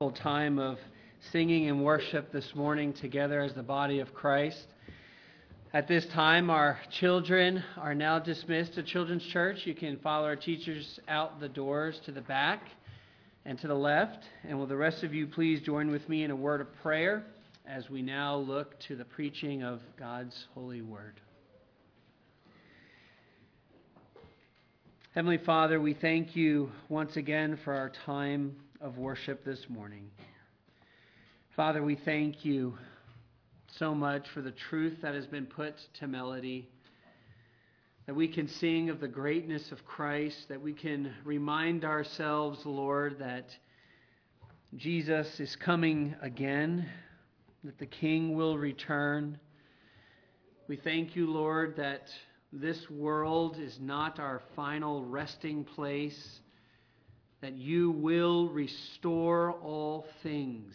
Time of singing and worship this morning together as the body of Christ. At this time, our children are now dismissed to Children's Church. You can follow our teachers out the doors to the back and to the left. And will the rest of you please join with me in a word of prayer as we now look to the preaching of God's holy word. Heavenly Father, we thank you once again for our time of worship this morning. Father, we thank you so much for the truth that has been put to melody, that we can sing of the greatness of Christ, that we can remind ourselves, Lord, that Jesus is coming again, that the King will return. We thank you, Lord, that this world is not our final resting place, that you will restore all things.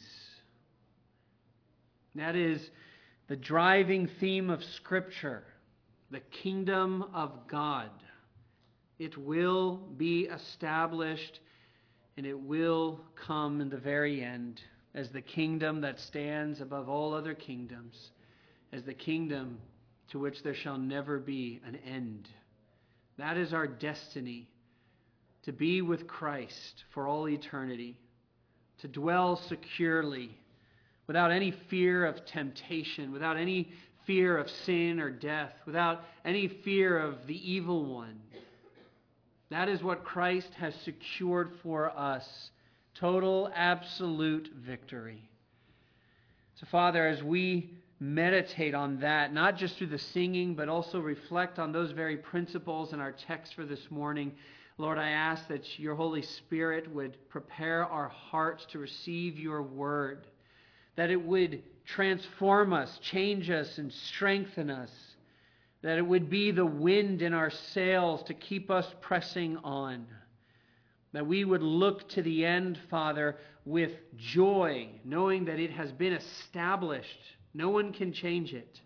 That is the driving theme of Scripture, the kingdom of God. It will be established and it will come in the very end as the kingdom that stands above all other kingdoms, as the kingdom to which there shall never be an end. That is our destiny, to be with Christ for all eternity, to dwell securely, without any fear of temptation, without any fear of sin or death, without any fear of the evil one. That is what Christ has secured for us, total, absolute victory. So, Father, as we meditate on that, not just through the singing, but also reflect on those very principles in our text for this morning, Lord, I ask that your Holy Spirit would prepare our hearts to receive your word, that it would transform us, change us, and strengthen us, that it would be the wind in our sails to keep us pressing on, that we would look to the end, Father, with joy, knowing that it has been established. No one can change it.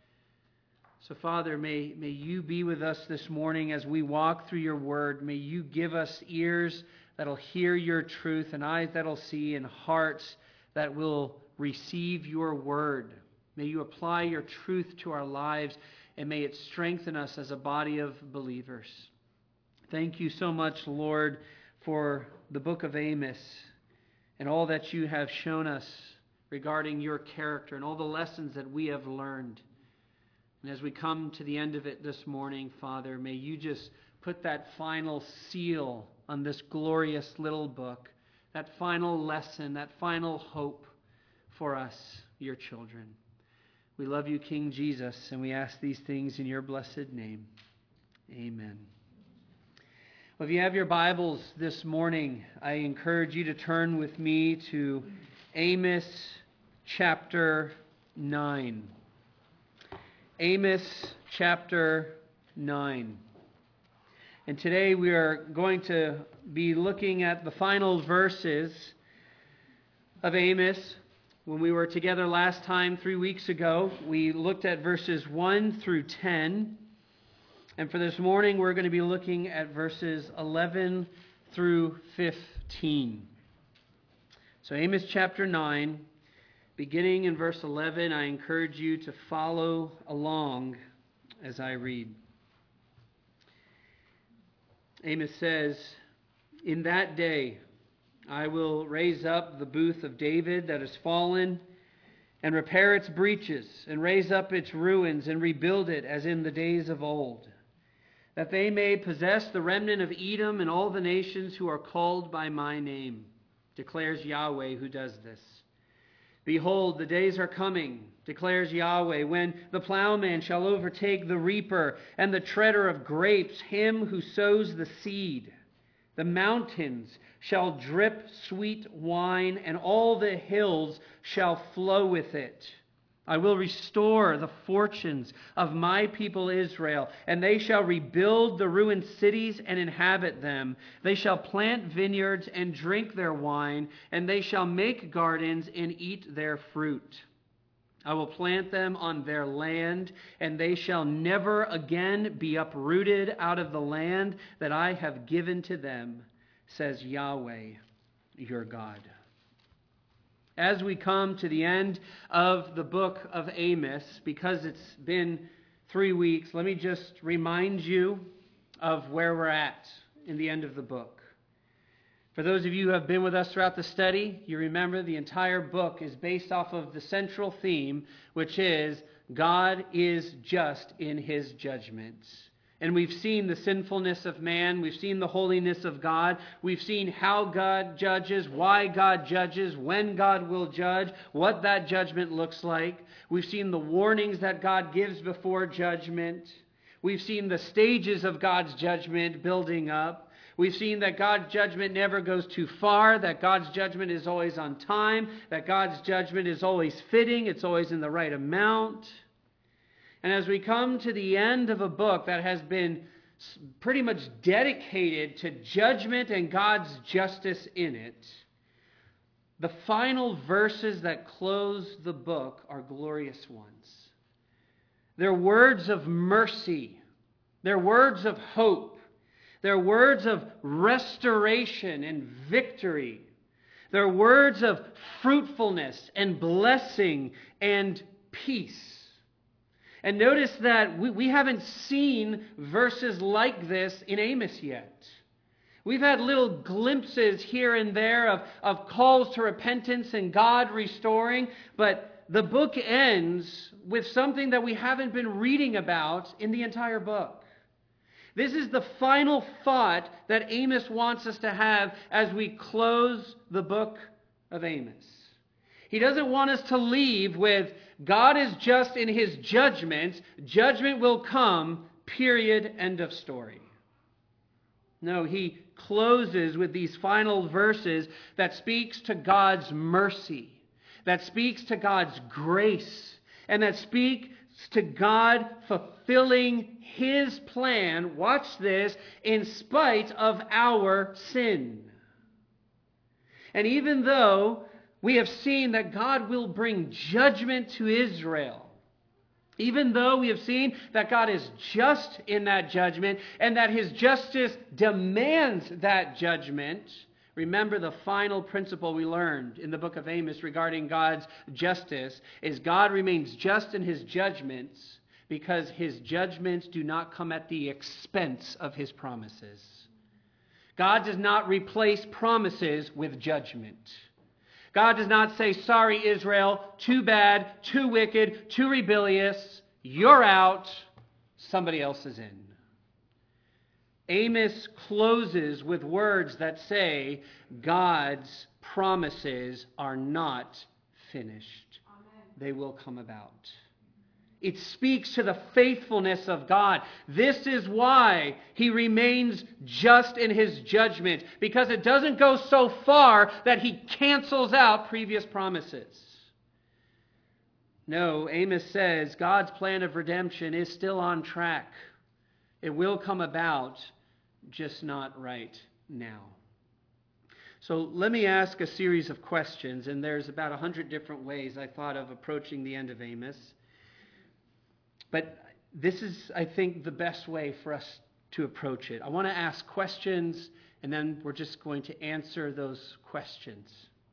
So, Father, may you be with us this morning as we walk through your word. May you give us ears that'll hear your truth and eyes that'll see and hearts that will receive your word. May you apply your truth to our lives and may it strengthen us as a body of believers. Thank you so much, Lord, for the book of Amos and all that you have shown us regarding your character and all the lessons that we have learned. And as we come to the end of it this morning, Father, may you just put that final seal on this glorious little book, that final lesson, that final hope for us, your children. We love you, King Jesus, and we ask these things in your blessed name. Amen. Well, if you have your Bibles this morning, I encourage you to turn with me to Amos chapter 9. Amos chapter 9. And today we are going to be looking at the final verses of Amos. When we were together last time, 3 weeks ago, we looked at verses 1 through 10. And for this morning, we're going to be looking at verses 11 through 15. So Amos chapter 9. Beginning in verse 11, I encourage you to follow along as I read. Amos says, "In that day I will raise up the booth of David that is fallen, and repair its breaches, and raise up its ruins, and rebuild it as in the days of old, that they may possess the remnant of Edom and all the nations who are called by my name, declares Yahweh who does this. Behold, the days are coming, declares Yahweh, when the plowman shall overtake the reaper and the treader of grapes, him who sows the seed. The mountains shall drip sweet wine, and all the hills shall flow with it. I will restore the fortunes of my people Israel, and they shall rebuild the ruined cities and inhabit them. They shall plant vineyards and drink their wine, and they shall make gardens and eat their fruit. I will plant them on their land, and they shall never again be uprooted out of the land that I have given to them, says Yahweh, your God." as we come to the end of the book of Amos, because it's been 3 weeks, let me just remind you of where we're at in the end of the book. For those of you who have been with us throughout the study, you remember the entire book is based off of the central theme, which is God is just in his judgments. And we've seen the sinfulness of man. We've seen the holiness of God. We've seen how God judges, why God judges, when God will judge, what that judgment looks like. We've seen the warnings that God gives before judgment. We've seen the stages of God's judgment building up. We've seen that God's judgment never goes too far, that God's judgment is always on time, that God's judgment is always fitting, it's always in the right amount. And as we come to the end of a book that has been pretty much dedicated to judgment and God's justice in it, the final verses that close the book are glorious ones. They're words of mercy. They're words of hope. They're words of restoration and victory. They're words of fruitfulness and blessing and peace. And notice that we haven't seen verses like this in Amos yet. We've had little glimpses here and there of calls to repentance and God restoring, but the book ends with something that we haven't been reading about in the entire book. This is the final thought that Amos wants us to have as we close the book of Amos. He doesn't want us to leave with, God is just in his judgments. Judgment will come, period, end of story. No, he closes with these final verses that speaks to God's mercy, that speaks to God's grace, and that speaks to God fulfilling his plan, watch this, in spite of our sin. And even though we have seen that God will bring judgment to Israel, even though we have seen that God is just in that judgment and that his justice demands that judgment, remember the final principle we learned in the book of Amos regarding God's justice is God remains just in his judgments because his judgments do not come at the expense of his promises. God does not replace promises with judgment. God does not say, sorry, Israel, too bad, too wicked, too rebellious, you're out, somebody else is in. Amos closes with words that say, God's promises are not finished. Amen. They will come about. It speaks to the faithfulness of God. This is why he remains just in his judgment, because it doesn't go so far that he cancels out previous promises. No, Amos says God's plan of redemption is still on track. It will come about, just not right now. So let me ask a series of questions, and there's about 100 different ways I thought of approaching the end of Amos. But this is, I think, the best way for us to approach it. I want to ask questions, and then we're just going to answer those questions.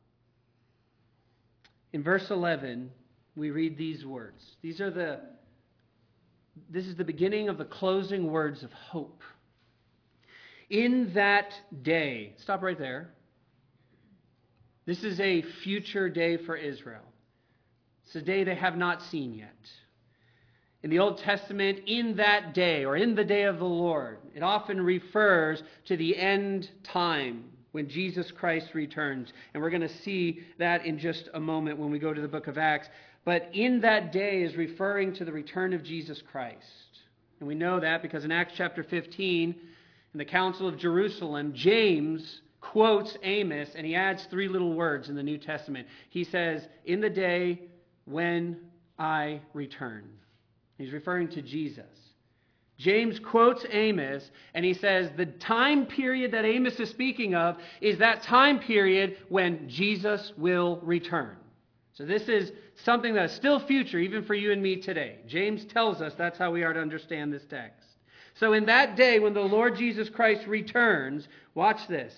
In verse 11, we read these words. This is the beginning of the closing words of hope. In that day, stop right there. This is a future day for Israel. It's a day they have not seen yet. In the Old Testament, in that day, or in the day of the Lord, it often refers to the end time when Jesus Christ returns. And we're going to see that in just a moment when we go to the book of Acts. But in that day is referring to the return of Jesus Christ. And we know that because in Acts chapter 15, in the Council of Jerusalem, James quotes Amos, and he adds 3 little words in the New Testament. He says, in the day when I return. He's referring to Jesus. James quotes Amos, and he says the time period that Amos is speaking of is that time period when Jesus will return. So this is something that is still future, even for you and me today. James tells us that's how we are to understand this text. So in that day when the Lord Jesus Christ returns, watch this.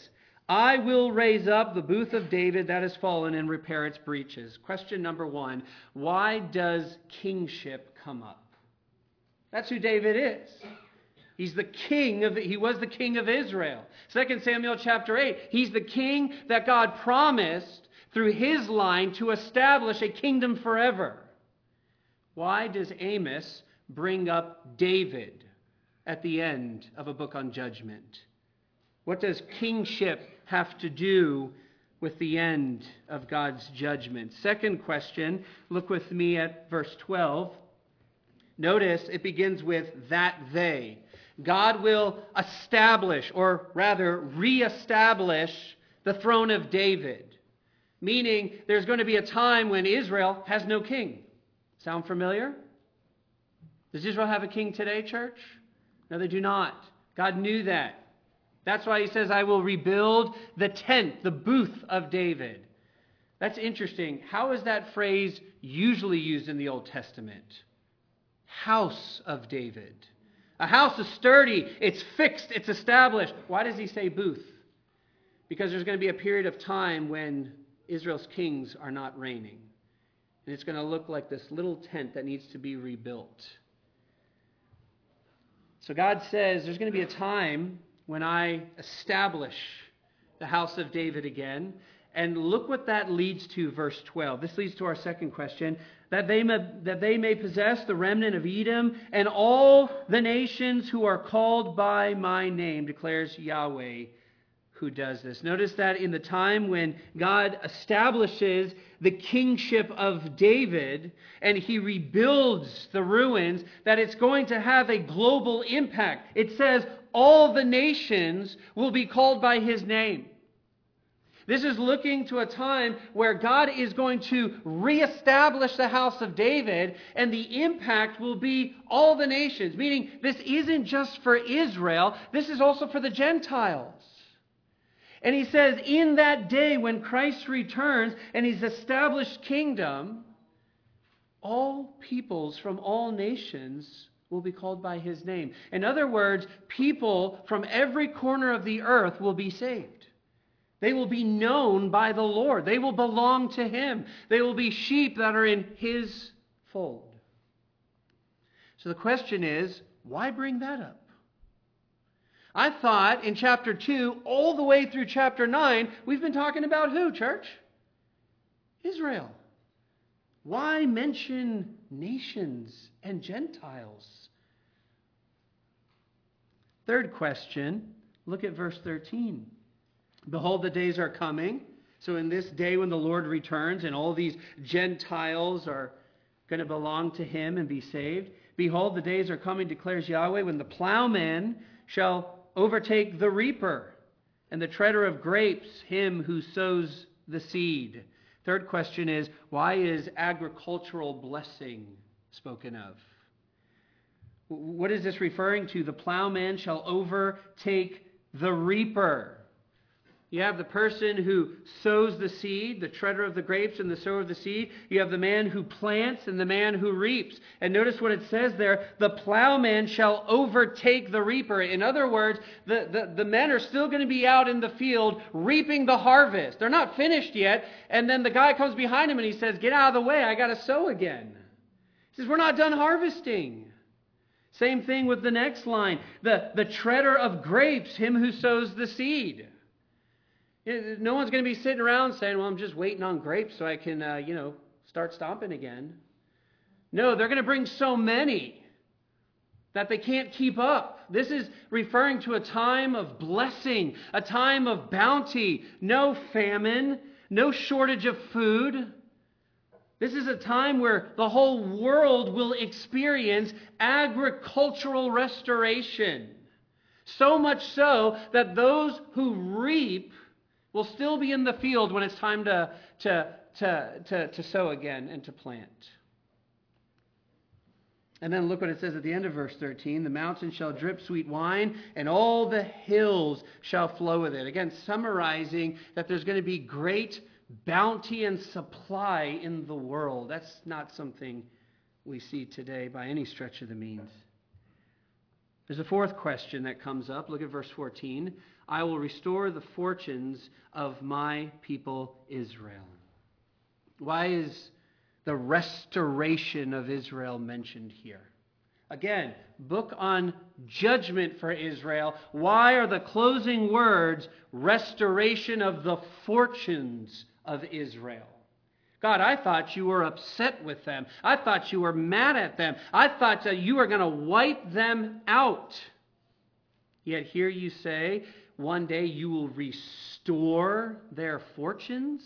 I will raise up the booth of David that has fallen and repair its breaches. Question number 1, why does kingship come up? That's who David is. He was the king of Israel. 2 Samuel chapter 8, he's the king that God promised through his line to establish a kingdom forever. Why does Amos bring up David at the end of a book on judgment? What does kingship have to do with the end of God's judgment? Second question, look with me at verse 12. Notice it begins with that they. God will establish, or rather reestablish, the throne of David. Meaning there's going to be a time when Israel has no king. Sound familiar? Does Israel have a king today, church? No, they do not. God knew that. That's why he says, I will rebuild the tent, the booth of David. That's interesting. How is that phrase usually used in the Old Testament? House of David. A house is sturdy, it's fixed, it's established. Why does he say booth? Because there's going to be a period of time when Israel's kings are not reigning. And it's going to look like this little tent that needs to be rebuilt. So God says there's going to be a time when I establish the house of David again. And look what that leads to, verse 12. This leads to our second question. That they may possess the remnant of Edom and all the nations who are called by my name, declares Yahweh, who does this. Notice that in the time when God establishes the kingship of David and he rebuilds the ruins, that it's going to have a global impact. It says all the nations will be called by his name. This is looking to a time where God is going to reestablish the house of David, and the impact will be all the nations. Meaning, this isn't just for Israel, this is also for the Gentiles. And he says, in that day when Christ returns and he's established kingdom, all peoples from all nations will be called by his name. In other words, people from every corner of the earth will be saved. They will be known by the Lord. They will belong to him. They will be sheep that are in his fold. So the question is, why bring that up? I thought in chapter 2, all the way through chapter 9, we've been talking about who, church? Israel. Why mention nations and Gentiles? Third question, look at verse 13. Behold, the days are coming. So in this day when the Lord returns and all these Gentiles are going to belong to him and be saved. Behold, the days are coming, declares Yahweh, when the plowman shall overtake the reaper and the treader of grapes, him who sows the seed. Third question is, why is agricultural blessing spoken of? What is this referring to? The plowman shall overtake the reaper. You have the person who sows the seed, the treader of the grapes and the sower of the seed. You have the man who plants and the man who reaps. And notice what it says there, the plowman shall overtake the reaper. In other words, the men are still going to be out in the field reaping the harvest. They're not finished yet. And then the guy comes behind him and he says, get out of the way, I got to sow again. He says, we're not done harvesting. Same thing with the next line, the treader of grapes, him who sows the seed. No one's going to be sitting around saying, well, I'm just waiting on grapes so I can, start stomping again. No, they're going to bring so many that they can't keep up. This is referring to a time of blessing, a time of bounty, no famine, no shortage of food. This is a time where the whole world will experience agricultural restoration. So much so that those who reap will still be in the field when it's time to sow again and to plant. And then look what it says at the end of verse 13. The mountains shall drip sweet wine, and all the hills shall flow with it. Again, summarizing that there's going to be great bounty and supply in the world. That's not something we see today by any stretch of the means. There's a fourth question that comes up. Look at verse 14. I will restore the fortunes of my people Israel. Why is the restoration of Israel mentioned here? Again, book on judgment for Israel. Why are the closing words restoration of the fortunes of Israel? God, I thought you were upset with them. I thought you were mad at them. I thought that you were going to wipe them out. Yet here you say, one day you will restore their fortunes.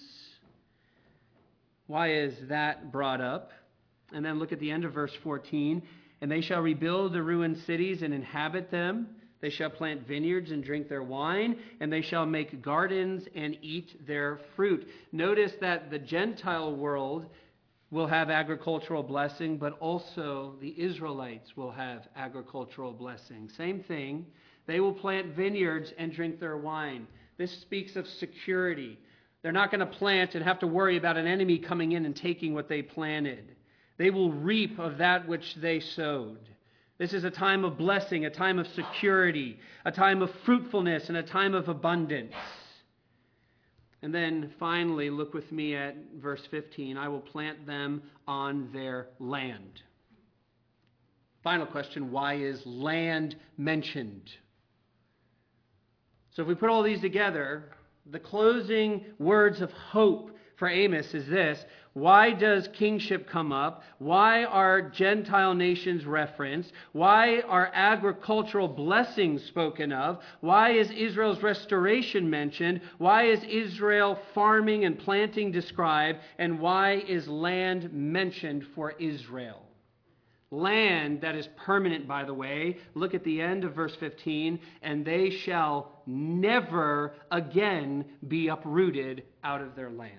Why is that brought up? And then look at the end of verse 14. And they shall rebuild the ruined cities and inhabit them. They shall plant vineyards and drink their wine, and they shall make gardens and eat their fruit. Notice that the Gentile world will have agricultural blessing, but also the Israelites will have agricultural blessing. Same thing. They will plant vineyards and drink their wine. This speaks of security. They're not going to plant and have to worry about an enemy coming in and taking what they planted. They will reap of that which they sowed. This is a time of blessing, a time of security, a time of fruitfulness, and a time of abundance. And then finally, look with me at verse 15. I will plant them on their land. Final question, why is land mentioned? So if we put all these together, the closing words of hope for Amos is this. Why does kingship come up? Why are Gentile nations referenced? Why are agricultural blessings spoken of? Why is Israel's restoration mentioned? Why is Israel farming and planting described? And why is land mentioned for Israel? Land that is permanent, by the way. Look at the end of verse 15. And they shall never again be uprooted out of their land.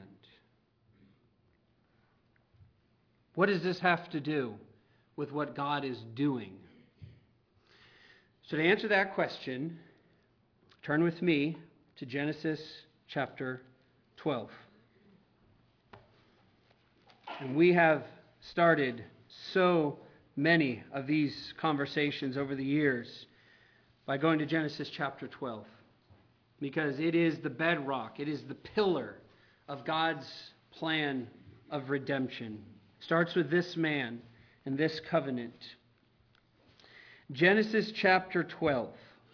What does this have to do with what God is doing? So to answer that question, turn with me to Genesis chapter 12. And we have started so many of these conversations over the years by going to Genesis chapter 12. Because it is the bedrock, it is the pillar of God's plan of redemption. Starts with this man and this covenant. Genesis chapter 12.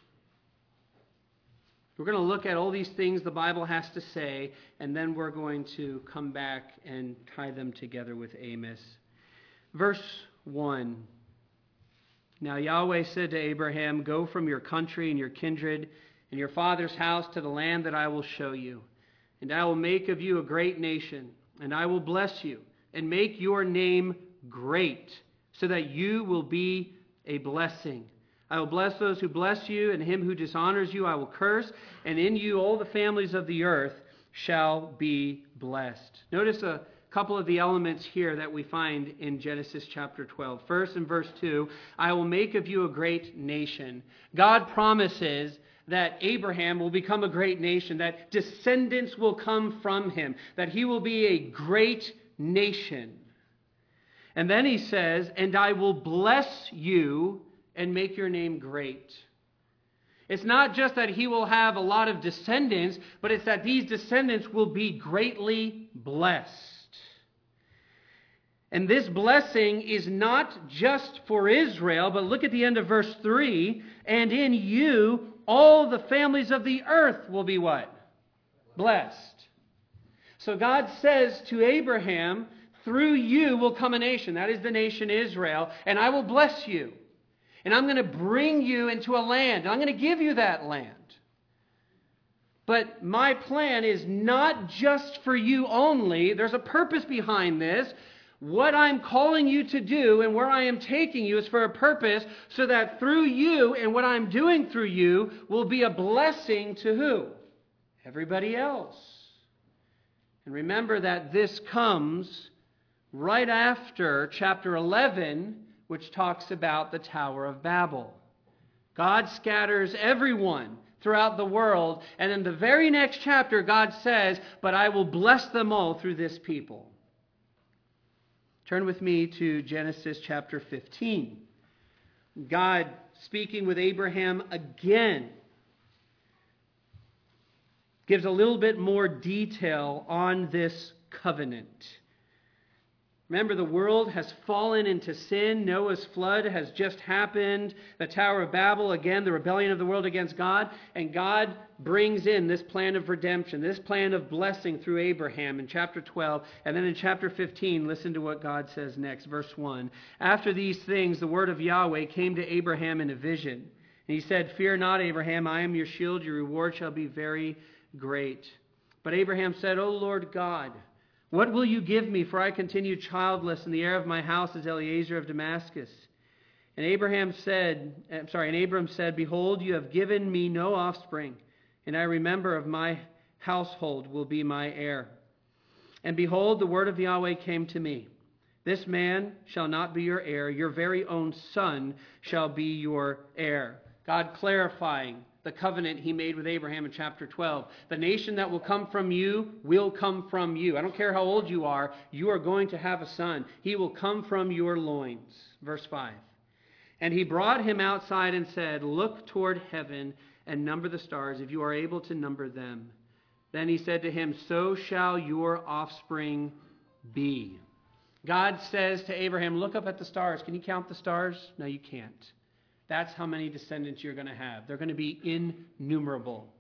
We're going to look at all these things the Bible has to say, and then we're going to come back and tie them together with Amos. Verse 1. Now Yahweh said to Abraham, go from your country and your kindred and your father's house to the land that I will show you. And I will make of you a great nation, and I will bless you, and make your name great, so that you will be a blessing. I will bless those who bless you, and him who dishonors you I will curse, and in you all the families of the earth shall be blessed. Notice a couple of the elements here that we find in Genesis chapter 12. First, in verse 2, I will make of you a great nation. God promises that Abraham will become a great nation, that descendants will come from him, that he will be a great nation. And then he says, and I will bless you and make your name great. It's not just that he will have a lot of descendants, but it's that these descendants will be greatly blessed. And this blessing is not just for Israel, but look at the end of verse 3, and in you all the families of the earth will be what? Blessed. So God says to Abraham, through you will come a nation. That is the nation Israel. And I will bless you. And I'm going to bring you into a land. And I'm going to give you that land. But my plan is not just for you only. There's a purpose behind this. What I'm calling you to do and where I am taking you is for a purpose, so that through you and what I'm doing through you will be a blessing to who? Everybody else. And remember that this comes right after chapter 11, which talks about the Tower of Babel. God scatters everyone throughout the world, and in the very next chapter, God says, but I will bless them all through this people. Turn with me to Genesis chapter 15. God speaking with Abraham again, gives a little bit more detail on this covenant. Remember, the world has fallen into sin. Noah's flood has just happened. The Tower of Babel, again, the rebellion of the world against God. And God brings in this plan of redemption, this plan of blessing through Abraham in chapter 12. And then in chapter 15, listen to what God says next, verse 1. After these things, the word of Yahweh came to Abraham in a vision. And he said, "Fear not, Abraham, I am your shield. Your reward shall be very great." But Abraham said, "O Lord God, what will you give me? For I continue childless, and the heir of my house is Eliezer of Damascus." And Abram said, "Behold, you have given me no offspring, and I remember of my household will be my heir. And behold, the word of Yahweh came to me. This man shall not be your heir, your very own son shall be your heir." God clarifying the covenant he made with Abraham in chapter 12. The nation that will come from you will come from you. I don't care how old you are going to have a son. He will come from your loins. Verse 5. And he brought him outside and said, "Look toward heaven and number the stars, if you are able to number them." Then he said to him, "So shall your offspring be." God says to Abraham, "Look up at the stars. Can you count the stars?" No, you can't. That's how many descendants you're going to have. They're going to be innumerable.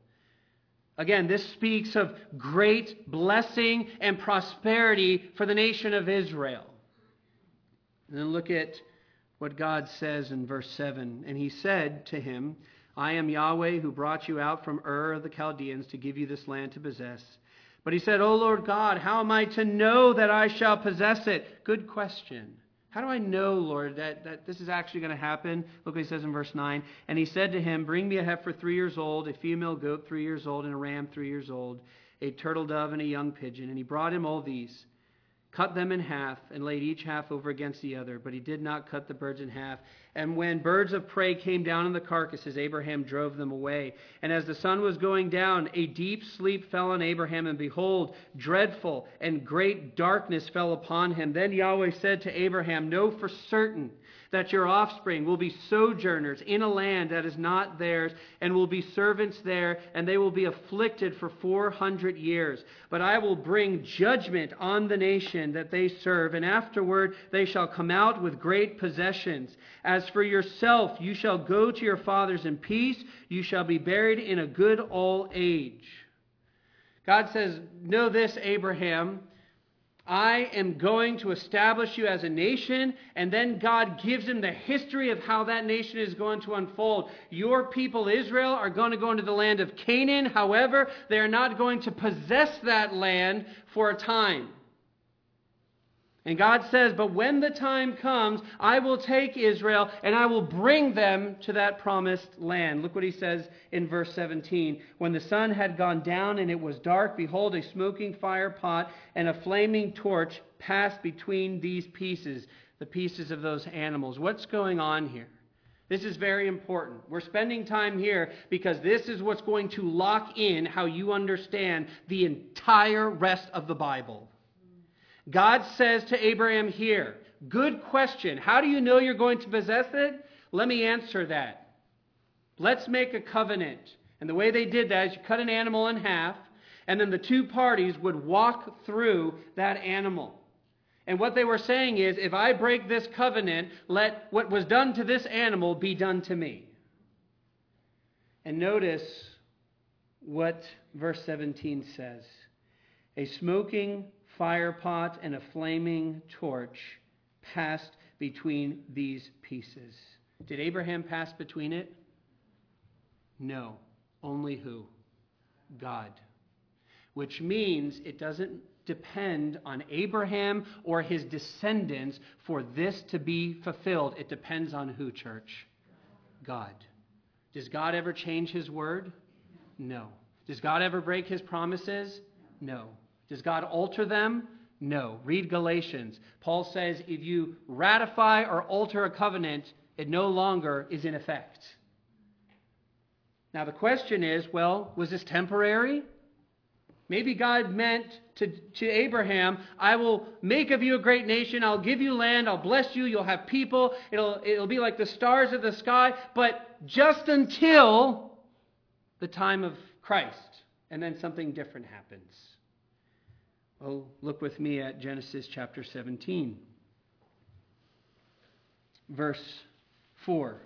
Again, this speaks of great blessing and prosperity for the nation of Israel. And then look at what God says in verse 7. And he said to him, "I am Yahweh who brought you out from Ur of the Chaldeans to give you this land to possess." But he said, "O Lord God, how am I to know that I shall possess it?" Good question. How do I know, Lord, that this is actually going to happen? Look what he says in verse 9. And he said to him, "Bring me a heifer 3 years old, a female goat 3 years old, and a ram 3 years old, a turtle dove and a young pigeon." And he brought him all these, cut them in half, and laid each half over against the other. But he did not cut the birds in half. And when birds of prey came down on the carcasses, Abraham drove them away. And as the sun was going down, a deep sleep fell on Abraham, and behold, dreadful and great darkness fell upon him. Then Yahweh said to Abraham, "Know for certain that your offspring will be sojourners in a land that is not theirs, and will be servants there, and they will be afflicted for 400 years. But I will bring judgment on the nation that they serve, and afterward they shall come out with great possessions. As for yourself, you shall go to your fathers in peace. You shall be buried in a good old age." God says, "Know this, Abraham, I am going to establish you as a nation," and then God gives him the history of how that nation is going to unfold. Your people, Israel, are going to go into the land of Canaan. However, they are not going to possess that land for a time. And God says, "But when the time comes, I will take Israel and I will bring them to that promised land." Look what he says in verse 17. "When the sun had gone down and it was dark, behold, a smoking fire pot and a flaming torch passed between these pieces," the pieces of those animals. What's going on here? This is very important. We're spending time here because this is what's going to lock in how you understand the entire rest of the Bible. God says to Abraham here, good question, how do you know you're going to possess it? Let me answer that. Let's make a covenant. And the way they did that is you cut an animal in half, and then the two parties would walk through that animal. And what they were saying is, if I break this covenant, let what was done to this animal be done to me. And notice what verse 17 says. A smoking fire pot and a flaming torch passed between these pieces. Did Abraham pass between it? No. Only who? God. Which means it doesn't depend on Abraham or his descendants for this to be fulfilled. It depends on who, church? God. Does God ever change his word? No. Does God ever break his promises? No. Does God alter them? No. Read Galatians. Paul says if you ratify or alter a covenant, it no longer is in effect. Now the question is, well, was this temporary? Maybe God meant to Abraham, I will make of you a great nation, I'll give you land, I'll bless you, you'll have people, it'll be like the stars of the sky, but just until the time of Christ, and then something different happens. Oh, look with me at Genesis chapter 17, verse 4.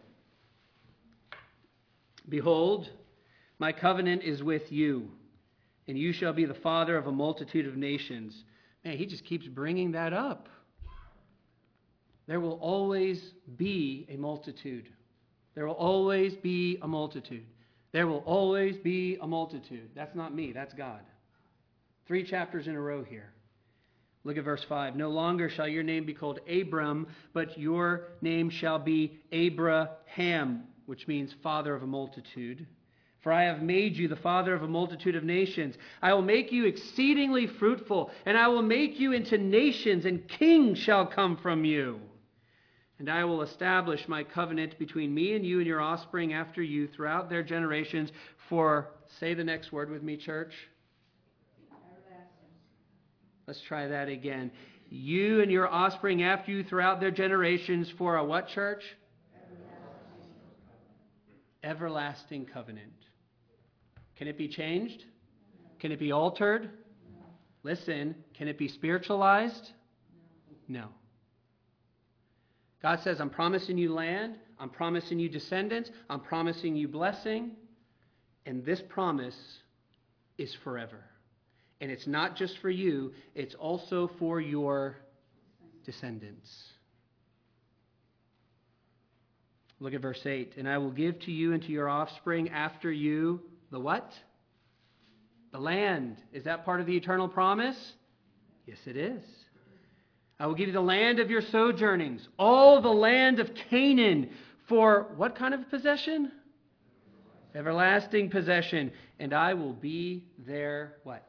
Behold, my covenant is with you, and you shall be the father of a multitude of nations. Man, he just keeps bringing that up. There will always be a multitude. There will always be a multitude. There will always be a multitude. That's not me, that's God. 3 chapters in a row here. Look at verse 5. No longer shall your name be called Abram, but your name shall be Abraham, which means father of a multitude. For I have made you the father of a multitude of nations. I will make you exceedingly fruitful, and I will make you into nations, and kings shall come from you. And I will establish my covenant between me and you and your offspring after you throughout their generations for, say the next word with me, church. Let's try that again. You and your offspring after you throughout their generations for a what, church? Everlasting covenant. Can it be changed? Can it be altered? Listen, can it be spiritualized? No. God says, I'm promising you land, I'm promising you descendants, I'm promising you blessing, and this promise is forever. And it's not just for you, it's also for your descendants. Look at verse 8. And I will give to you and to your offspring after you the what? The land. Is that part of the eternal promise? Yes, it is. I will give you the land of your sojournings, all the land of Canaan, for what kind of possession? Everlasting possession. And I will be their what?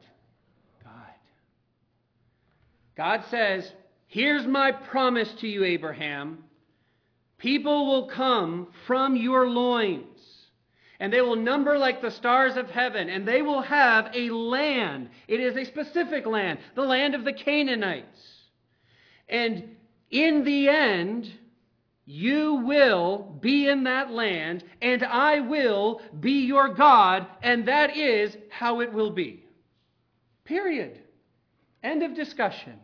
God says, here's my promise to you, Abraham. People will come from your loins, and they will number like the stars of heaven, and they will have a land. It is a specific land, the land of the Canaanites. And in the end, you will be in that land, and I will be your God, and that is how it will be. Period. End of discussion.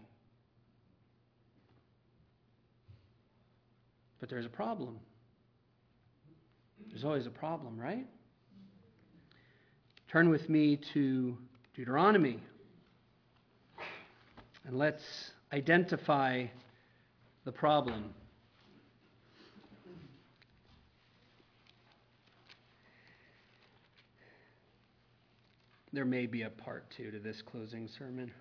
But there's a problem. There's always a problem, right? Turn with me to Deuteronomy. And let's identify the problem. There may be a part 2 to this closing sermon.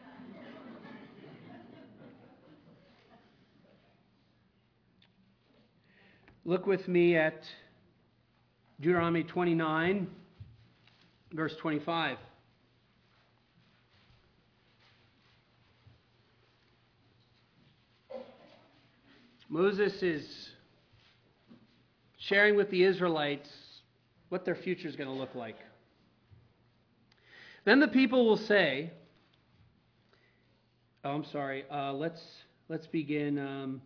Look with me at Deuteronomy 29, verse 25. Moses is sharing with the Israelites what their future is going to look like. Then the people will say, let's begin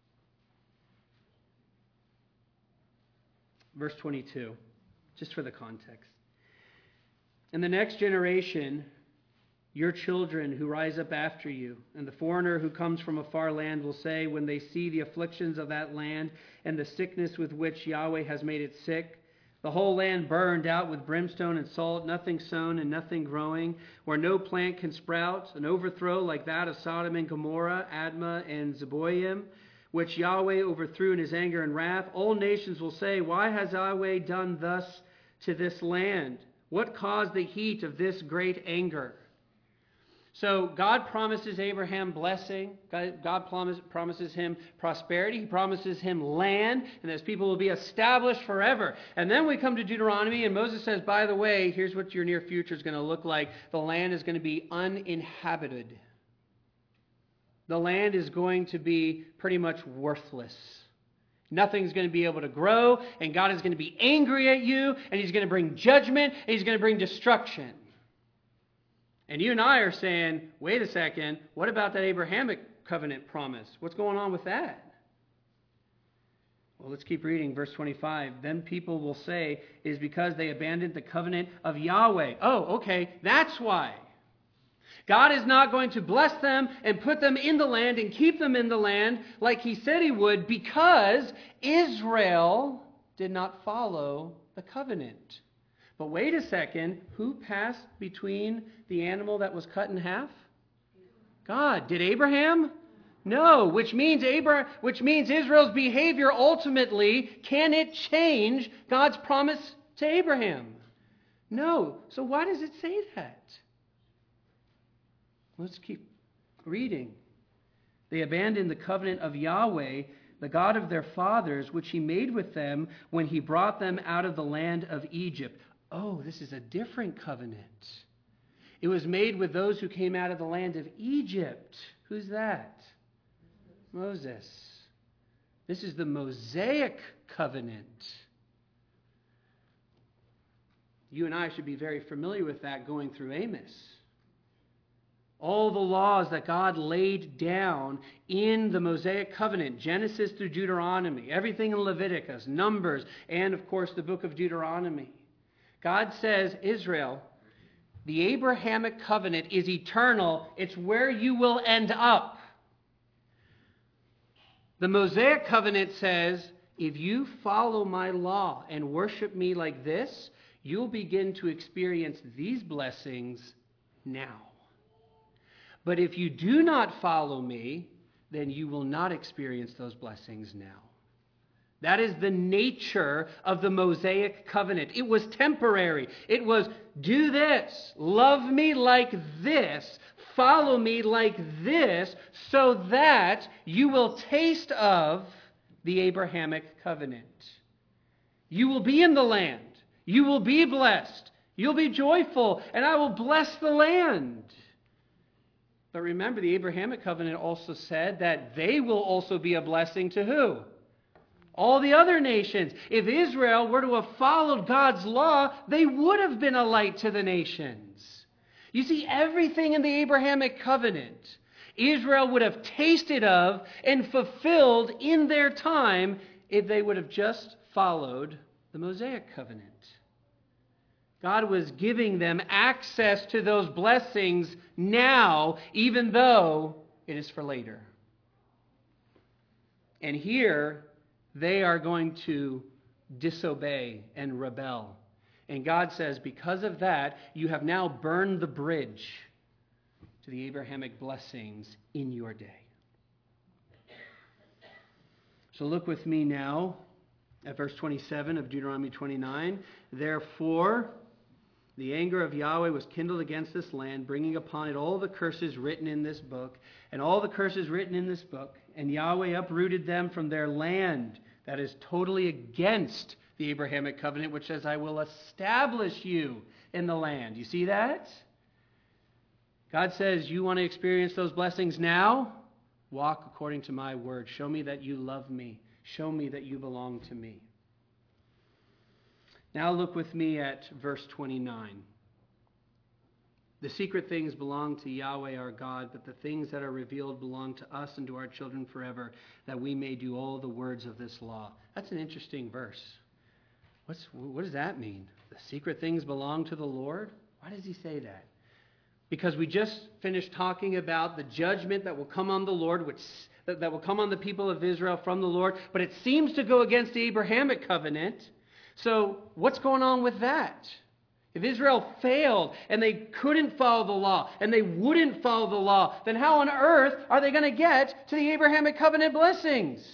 verse 22, just for the context. In the next generation, your children who rise up after you, and the foreigner who comes from a far land will say, when they see the afflictions of that land and the sickness with which Yahweh has made it sick, the whole land burned out with brimstone and salt, nothing sown and nothing growing, where no plant can sprout, an overthrow like that of Sodom and Gomorrah, Admah and Zeboim, which Yahweh overthrew in his anger and wrath. All nations will say, why has Yahweh done thus to this land? What caused the heat of this great anger? So God promises Abraham blessing. God promises him prosperity. He promises him land, and those people will be established forever. And then we come to Deuteronomy, and Moses says, by the way, here's what your near future is going to look like. The land is going to be uninhabited. The land is going to be pretty much worthless. Nothing's going to be able to grow, and God is going to be angry at you, and he's going to bring judgment, and he's going to bring destruction. And you and I are saying, wait a second, what about that Abrahamic covenant promise? What's going on with that? Well, let's keep reading verse 25. Then people will say, it is because they abandoned the covenant of Yahweh. Oh, okay, that's why. God is not going to bless them and put them in the land and keep them in the land like he said he would, because Israel did not follow the covenant. But wait a second, who passed between the animal that was cut in half? God. Did Abraham? No, which means Israel's behavior ultimately, can it change God's promise to Abraham? No. So why does it say that? Let's keep reading. They abandoned the covenant of Yahweh, the God of their fathers, which he made with them when he brought them out of the land of Egypt. Oh, this is a different covenant. It was made with those who came out of the land of Egypt. Who's that? Moses. This is the Mosaic covenant. You and I should be very familiar with that going through Amos. All the laws that God laid down in the Mosaic covenant, Genesis through Deuteronomy, everything in Leviticus, Numbers, and of course the book of Deuteronomy. God says, Israel, the Abrahamic covenant is eternal. It's where you will end up. The Mosaic covenant says, if you follow my law and worship me like this, you'll begin to experience these blessings now. But if you do not follow me, then you will not experience those blessings now. That is the nature of the Mosaic covenant. It was temporary. It was, do this, love me like this, follow me like this, so that you will taste of the Abrahamic covenant. You will be in the land. You will be blessed. You'll be joyful, and I will bless the land. But remember, the Abrahamic covenant also said that they will also be a blessing to who? All the other nations. If Israel were to have followed God's law, they would have been a light to the nations. You see, everything in the Abrahamic covenant, Israel would have tasted of and fulfilled in their time if they would have just followed the Mosaic covenant. God was giving them access to those blessings now, even though it is for later. And here, they are going to disobey and rebel. And God says, because of that, you have now burned the bridge to the Abrahamic blessings in your day. So look with me now at verse 27 of Deuteronomy 29. Therefore, the anger of Yahweh was kindled against this land, bringing upon it all the curses written in this book, and all the curses written in this book. And Yahweh uprooted them from their land. That is totally against the Abrahamic covenant, which says, I will establish you in the land. You see that? God says, you want to experience those blessings now? Walk according to my word. Show me that you love me. Show me that you belong to me. Now look with me at verse 29. The secret things belong to Yahweh our God, but the things that are revealed belong to us and to our children forever, that we may do all the words of this law. That's an interesting verse. What does that mean? The secret things belong to the Lord? Why does he say that? Because we just finished talking about the judgment that will come on the Lord, that will come on the people of Israel from the Lord, but it seems to go against the Abrahamic covenant. So what's going on with that? If Israel failed and they couldn't follow the law and they wouldn't follow the law, then how on earth are they going to get to the Abrahamic covenant blessings?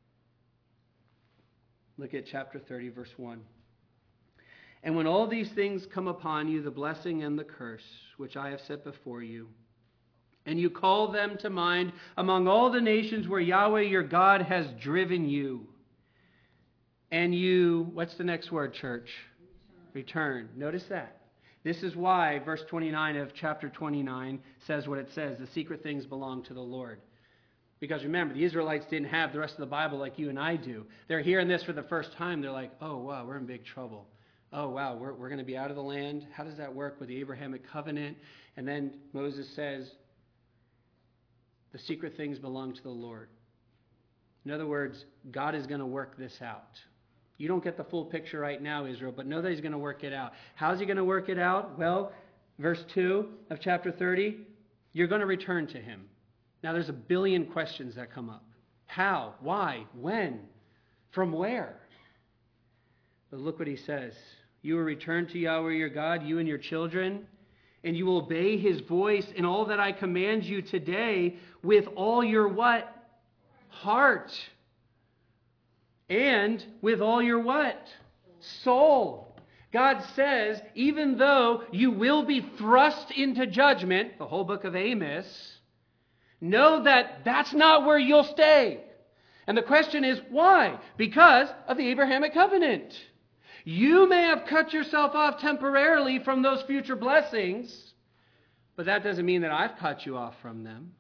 Look at chapter 30, verse 1. And when all these things come upon you, the blessing and the curse, which I have set before you, and you call them to mind among all the nations where Yahweh your God has driven you, and you, what's the next word, church? Return. Notice that. This is why verse 29 of chapter 29 says what it says. The secret things belong to the Lord. Because remember, the Israelites didn't have the rest of the Bible like you and I do. They're hearing this for the first time. They're like, oh, wow, we're in big trouble. oh, wow, we're going to be out of the land. How does that work with the Abrahamic covenant? And then Moses says, the secret things belong to the Lord. In other words, God is going to work this out. You don't get the full picture right now, Israel, but know that he's going to work it out. How's he going to work it out? Well, verse 2 of chapter 30, you're going to return to him. Now, there's a billion questions that come up. How? Why? When? From where? But look what he says. You will return to Yahweh your God, you and your children, and you will obey his voice in all that I command you today with all your what? Heart. And with all your what? Soul. God says, even though you will be thrust into judgment, the whole book of Amos, know that that's not where you'll stay. And the question is, why? Because of the Abrahamic covenant. You may have cut yourself off temporarily from those future blessings, but that doesn't mean that I've cut you off from them.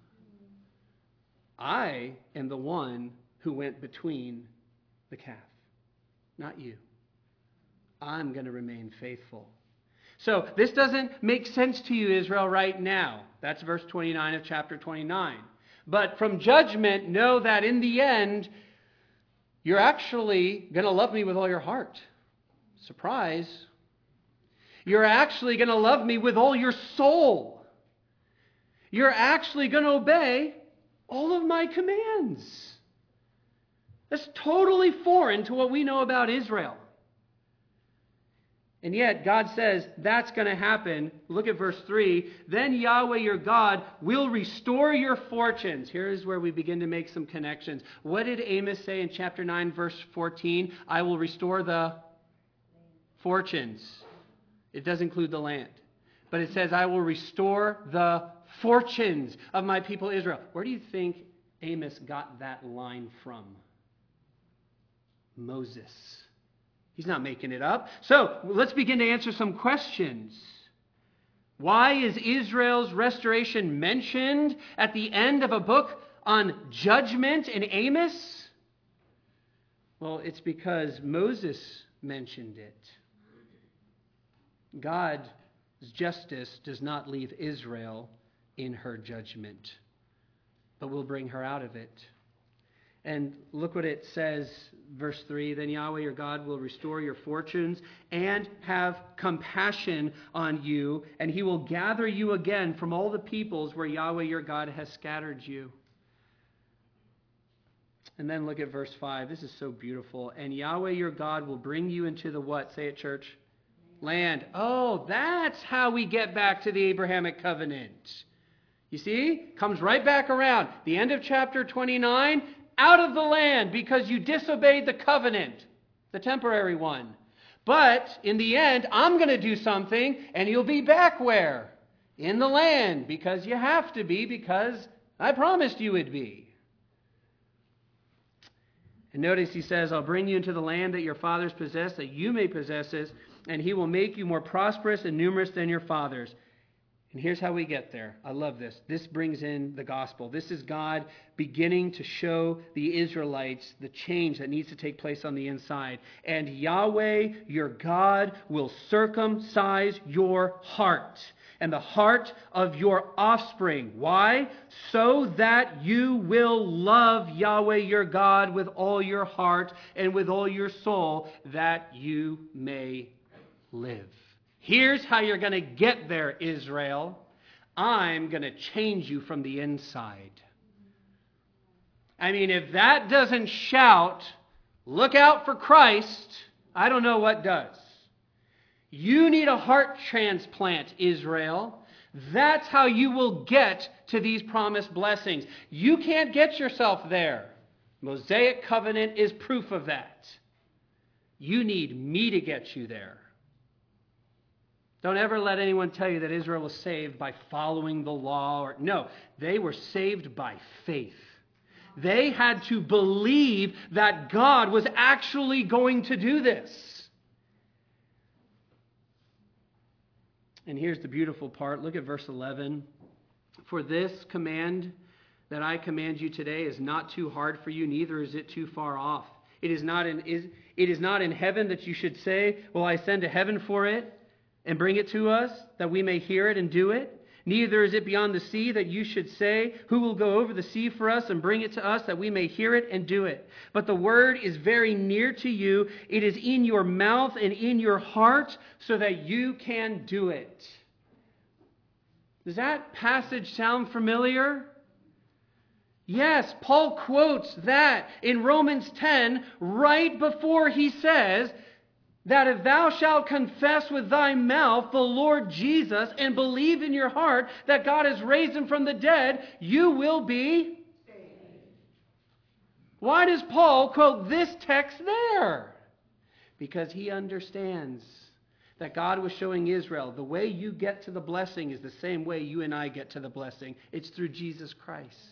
I am the one who went between the calf, not you. I'm going to remain faithful. So this doesn't make sense to you, Israel, right now. That's verse 29 of chapter 29. But from judgment, know that in the end, you're actually going to love me with all your heart. Surprise. You're actually going to love me with all your soul. You're actually going to obey all of my commands. That's totally foreign to what we know about Israel. And yet, God says that's going to happen. Look at verse 3. Then Yahweh your God will restore your fortunes. Here's where we begin to make some connections. What did Amos say in chapter 9, verse 14? I will restore the fortunes. It does include the land. But it says, I will restore the fortunes of my people Israel. Where do you think Amos got that line from? Moses. He's not making it up. So let's begin to answer some questions. Why is Israel's restoration mentioned at the end of a book on judgment in Amos? Well, it's because Moses mentioned it. God's justice does not leave Israel in her judgment, but will bring her out of it. And look what it says, verse 3, then Yahweh your God will restore your fortunes and have compassion on you, and he will gather you again from all the peoples where Yahweh your God has scattered you. And then look at verse 5. This is so beautiful. And Yahweh your God will bring you into the what? Say it, church. Land. Oh, that's how we get back to the Abrahamic covenant. You see? Comes right back around. The end of chapter 29, out of the land because you disobeyed the covenant, the temporary one. But in the end, I'm going to do something and you'll be back where? In the land, because you have to be, because I promised you would be. And notice he says, I'll bring you into the land that your fathers possessed, that you may possess it, and he will make you more prosperous and numerous than your fathers. And here's how we get there. I love this. This brings in the gospel. This is God beginning to show the Israelites the change that needs to take place on the inside. And Yahweh, your God, will circumcise your heart and the heart of your offspring. Why? So that you will love Yahweh, your God, with all your heart and with all your soul, that you may live. Here's how you're going to get there, Israel. I'm going to change you from the inside. I mean, if that doesn't shout, look out for Christ, I don't know what does. You need a heart transplant, Israel. That's how you will get to these promised blessings. You can't get yourself there. Mosaic covenant is proof of that. You need me to get you there. Don't ever let anyone tell you that Israel was saved by following the law. No, they were saved by faith. They had to believe that God was actually going to do this. And here's the beautiful part. Look at verse 11. For this command that I command you today is not too hard for you, neither is it too far off. It is not in heaven that you should say, "Well, I send to heaven for it and bring it to us, that we may hear it and do it." Neither is it beyond the sea that you should say, "Who will go over the sea for us and bring it to us, that we may hear it and do it?" But the word is very near to you. It is in your mouth and in your heart, so that you can do it. Does that passage sound familiar? Yes, Paul quotes that in Romans 10 right before he says that if thou shalt confess with thy mouth the Lord Jesus and believe in your heart that God has raised him from the dead, you will be saved. Why does Paul quote this text there? Because he understands that God was showing Israel the way you get to the blessing is the same way you and I get to the blessing. It's through Jesus Christ.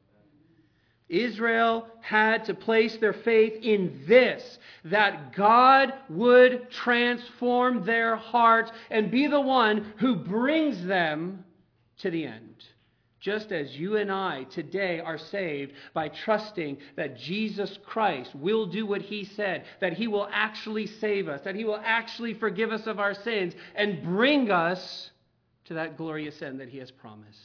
Israel had to place their faith in this, that God would transform their hearts and be the one who brings them to the end. Just as you and I today are saved by trusting that Jesus Christ will do what he said, that he will actually save us, that he will actually forgive us of our sins and bring us to that glorious end that he has promised.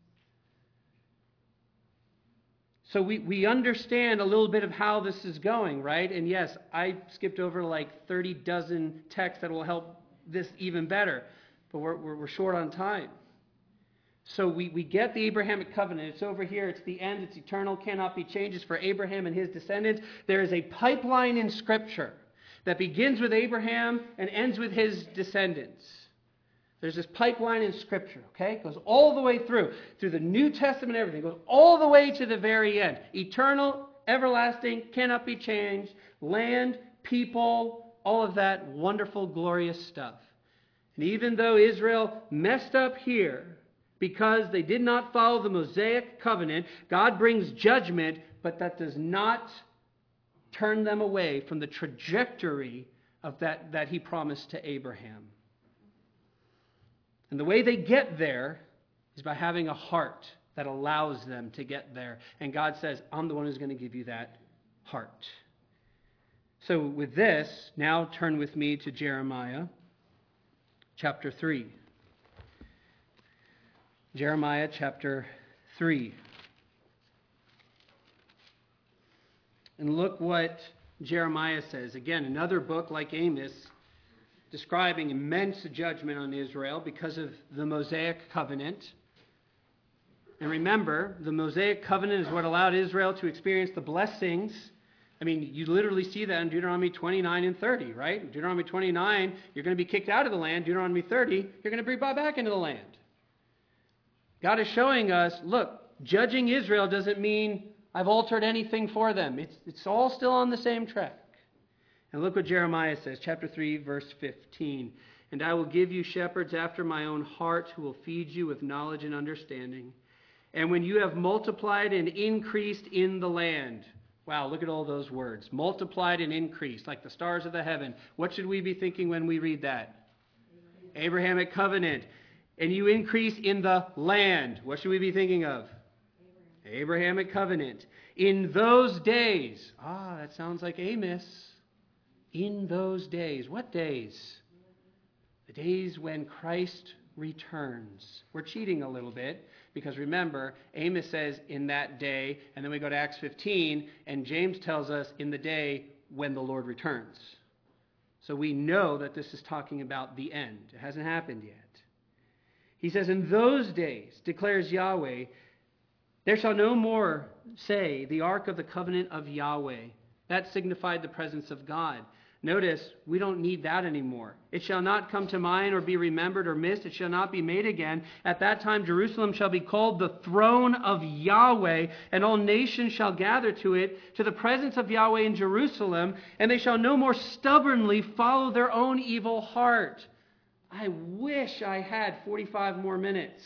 So we understand a little bit of how this is going, right? And yes, I skipped over like 30 dozen texts that will help this even better. But we're short on time. So we get the Abrahamic covenant. It's over here. It's the end. It's eternal. Cannot be changed. It's for Abraham and his descendants. There is a pipeline in Scripture that begins with Abraham and ends with his descendants. There's this pipeline in Scripture, okay? It goes all the way through the New Testament, everything. It goes all the way to the very end. Eternal, everlasting, cannot be changed. Land, people, all of that wonderful, glorious stuff. And even though Israel messed up here because they did not follow the Mosaic covenant, God brings judgment, but that does not turn them away from the trajectory of that he promised to Abraham. And the way they get there is by having a heart that allows them to get there. And God says, I'm the one who's going to give you that heart. So with this, now turn with me to Jeremiah chapter 3. Jeremiah chapter 3. And look what Jeremiah says. Again, another book like Amos, describing immense judgment on Israel because of the Mosaic covenant. And remember, the Mosaic covenant is what allowed Israel to experience the blessings. I mean, you literally see that in Deuteronomy 29 and 30, right? Deuteronomy 29, you're going to be kicked out of the land. Deuteronomy 30, you're going to be brought back into the land. God is showing us, look, judging Israel doesn't mean I've altered anything for them. It's all still on the same track. And look what Jeremiah says, chapter 3, verse 15. And I will give you shepherds after my own heart who will feed you with knowledge and understanding. And when you have multiplied and increased in the land. Wow, look at all those words. Multiplied and increased, like the stars of the heaven. What should we be thinking when we read that? Abrahamic covenant. And you increase in the land. What should we be thinking of? Abrahamic covenant. In those days. That sounds like Amos. In those days. What days? The days when Christ returns. We're cheating a little bit because remember, Amos says in that day, and then we go to Acts 15, and James tells us in the day when the Lord returns. So we know that this is talking about the end. It hasn't happened yet. He says, in those days, declares Yahweh, there shall no more say the ark of the covenant of Yahweh. That signified the presence of God. Notice, we don't need that anymore. It shall not come to mind or be remembered or missed. It shall not be made again. At that time, Jerusalem shall be called the throne of Yahweh, and all nations shall gather to it, to the presence of Yahweh in Jerusalem, and they shall no more stubbornly follow their own evil heart. I wish I had 45 more minutes.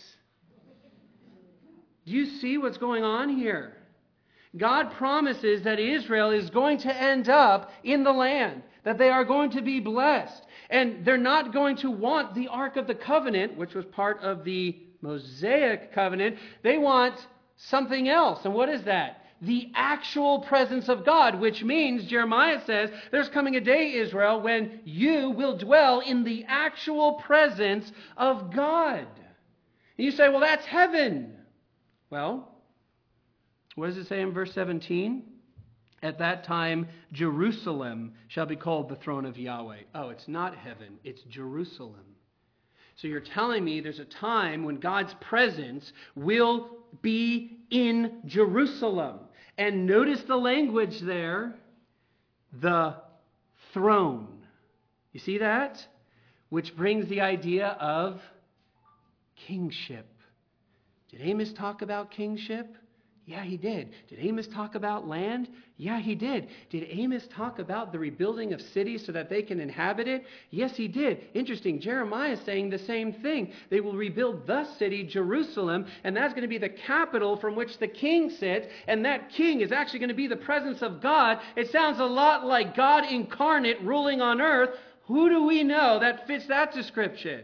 Do you see what's going on here? God promises that Israel is going to end up in the land, that they are going to be blessed. And they're not going to want the Ark of the Covenant, which was part of the Mosaic covenant. They want something else. And what is that? the actual presence of God, which means, Jeremiah says, there's coming a day, Israel, when you will dwell in the actual presence of God. And you say, well, that's heaven. Well, what does it say in verse 17? At that time, Jerusalem shall be called the throne of Yahweh. Oh, it's not heaven, it's Jerusalem. So you're telling me there's a time when God's presence will be in Jerusalem. And notice the language there, the throne. You see that? Which brings the idea of kingship. Did Amos talk about kingship? Yeah, he did. Did Amos talk about land? Yeah, he did. Did Amos talk about the rebuilding of cities so that they can inhabit it? Yes, he did. Interesting. Jeremiah is saying the same thing. They will rebuild the city, Jerusalem, and that's going to be the capital from which the king sits, and that king is actually going to be the presence of God. It sounds a lot like God incarnate ruling on earth. Who do we know that fits that description?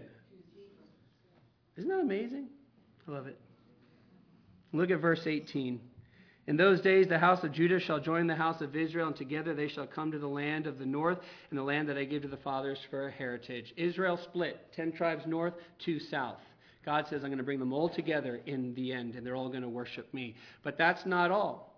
Isn't that amazing? I love it. Look at verse 18. In those days the house of Judah shall join the house of Israel, and together they shall come to the land of the north, and the land that I give to the fathers for a heritage. Israel split, 10 tribes north, 2 south. God says, I'm going to bring them all together in the end, and they're all going to worship me. But that's not all.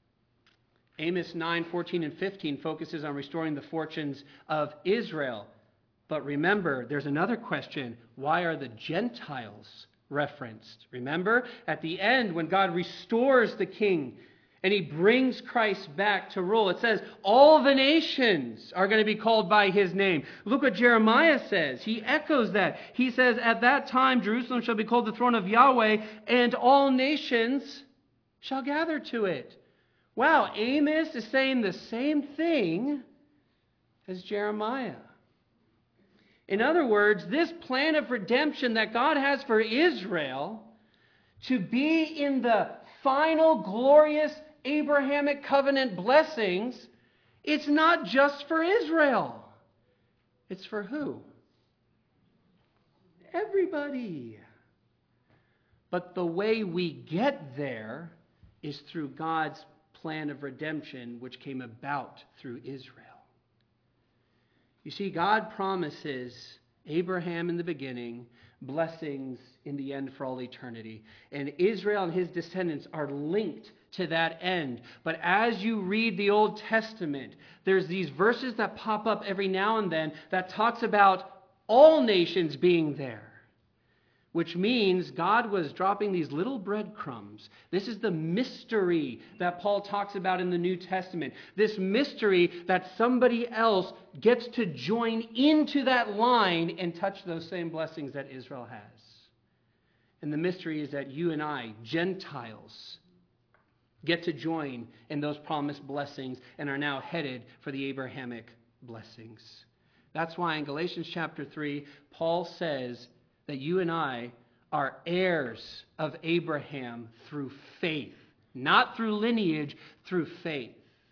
Amos 9:14 and 15 focuses on restoring the fortunes of Israel. But remember, there's another question. Why are the Gentiles referenced? Remember, at the end, when God restores the king and he brings Christ back to rule, it says all the nations are going to be called by his name. Look what Jeremiah says. He echoes that. He says, at that time Jerusalem shall be called the throne of Yahweh, and all nations shall gather to it. Wow, Amos is saying the same thing as Jeremiah. In other words, this plan of redemption that God has for Israel to be in the final glorious Abrahamic covenant blessings, it's not just for Israel. It's for who? Everybody. But the way we get there is through God's plan of redemption, which came about through Israel. You see, God promises Abraham in the beginning blessings in the end for all eternity. And Israel and his descendants are linked to that end. But as you read the Old Testament, there's these verses that pop up every now and then that talks about all nations being there. Which means God was dropping these little breadcrumbs. This is the mystery that Paul talks about in the New Testament. This mystery that somebody else gets to join into that line and touch those same blessings that Israel has. And the mystery is that you and I, Gentiles, get to join in those promised blessings and are now headed for the Abrahamic blessings. That's why in Galatians chapter 3, Paul says that you and I are heirs of Abraham through faith. Not through lineage, through faith.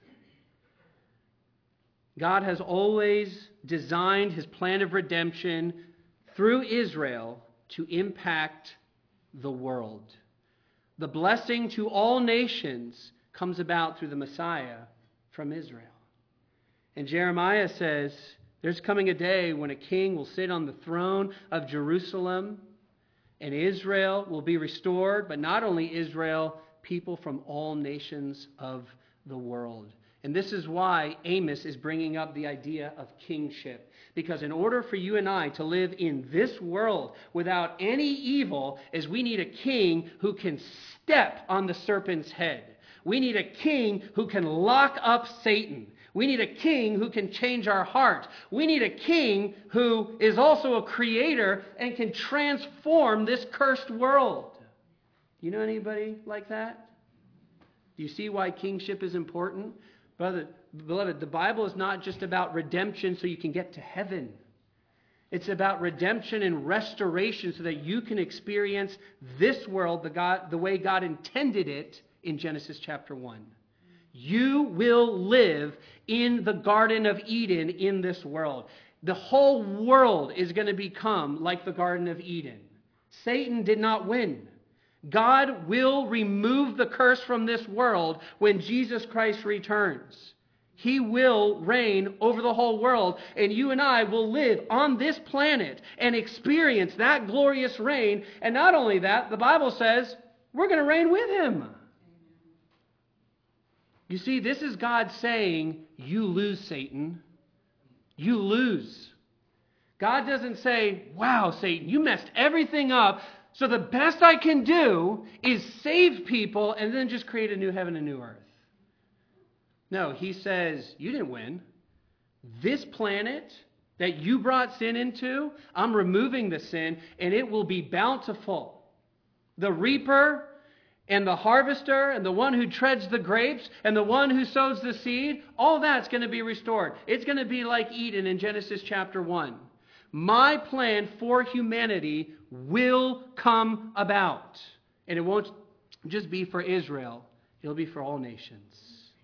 God has always designed his plan of redemption through Israel to impact the world. The blessing to all nations comes about through the Messiah from Israel. And Jeremiah says, there's coming a day when a king will sit on the throne of Jerusalem and Israel will be restored, but not only Israel, people from all nations of the world. And this is why Amos is bringing up the idea of kingship. Because in order for you and I to live in this world without any evil, is we need a king who can step on the serpent's head. We need a king who can lock up Satan. We need a king who can change our heart. We need a king who is also a creator and can transform this cursed world. Do you know anybody like that? Do you see why kingship is important? Beloved, the Bible is not just about redemption so you can get to heaven. It's about redemption and restoration so that you can experience this world the way God intended it in Genesis chapter 1. You will live in the Garden of Eden in this world. The whole world is going to become like the Garden of Eden. Satan did not win. God will remove the curse from this world when Jesus Christ returns. He will reign over the whole world, and you and I will live on this planet and experience that glorious reign. And not only that, the Bible says we're going to reign with Him. You see, this is God saying, you lose, Satan. You lose. God doesn't say, wow, Satan, you messed everything up, so the best I can do is save people and then just create a new heaven and new earth. No, He says, you didn't win. This planet that you brought sin into, I'm removing the sin, and it will be bountiful. The reaper and the harvester and the one who treads the grapes and the one who sows the seed, all that's going to be restored. It's going to be like Eden in Genesis chapter 1. My plan for humanity will come about. And it won't just be for Israel. It'll be for all nations.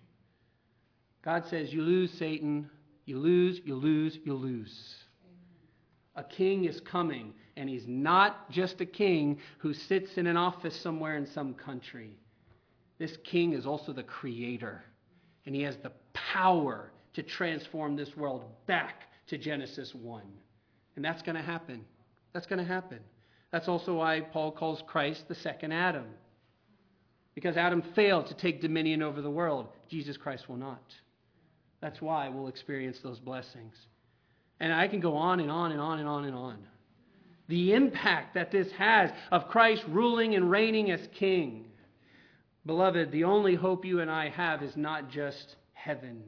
God says, you lose, Satan. You lose, you lose, you lose. A king is coming, and he's not just a king who sits in an office somewhere in some country. This king is also the creator, and he has the power to transform this world back to Genesis 1. And that's going to happen. That's going to happen. That's also why Paul calls Christ the second Adam. Because Adam failed to take dominion over the world. Jesus Christ will not. That's why we'll experience those blessings. And I can go on and on and on and on and on. The impact that this has of Christ ruling and reigning as king. Beloved, the only hope you and I have is not just heaven.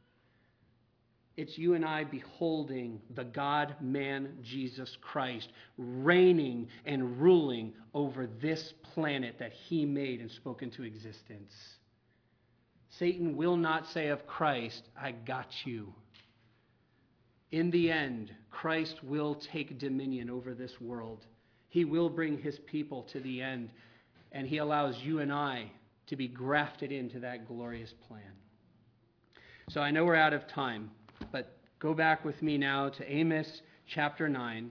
It's you and I beholding the God-man Jesus Christ reigning and ruling over this planet that He made and spoke into existence. Satan will not say of Christ, I got you. In the end, Christ will take dominion over this world. He will bring His people to the end, and He allows you and I to be grafted into that glorious plan. So I know we're out of time, but go back with me now to Amos chapter 9.